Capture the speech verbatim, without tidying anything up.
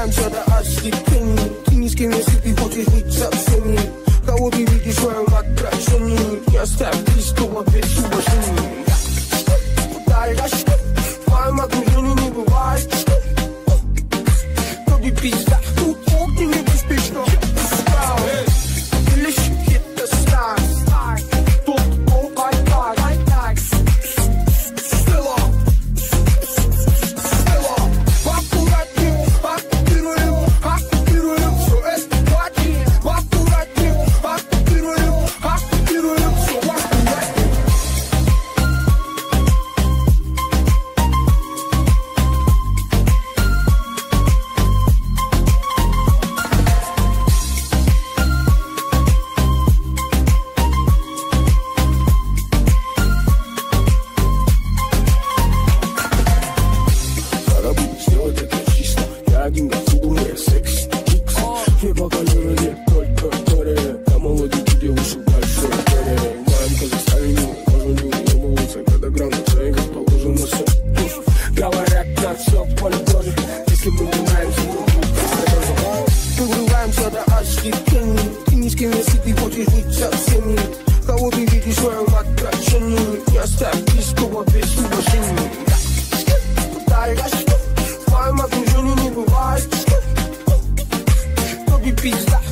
Добиваемся до ослепления. Ты ни с кем не спи, хочешь быть совсем. Кого ты видишь в своем отражении? Не оставь близкого без уважения. Пытаешь, в моем окружении не бывает. Вроде пизда, тут огни не беспечно. Лишь это старт. Тут полкай так. Стелла. Стелла. Аккуратнее, оккупируем, оккупируем все это платье. Аккуратнее, оккупируем, оккупируем все аккуратнее. Пора будет сделать это чисто. Я один готовый, секси, чикс. Не поколю нет, только горе. Я молодец, девушек большой горе. В моем Казахстане тоже не уебываются, когда грамота как положено все. Говорят, так все в поле тоже. Если мы не нравимся, то добиваемся до ослепления. Ты ни с кем не спи, хочешь быть совсем. Кого ты видишь в своем отражении? Не оставь близкого без уважения. Пытаешь, в моем окружении не бывает. Вроде пизда,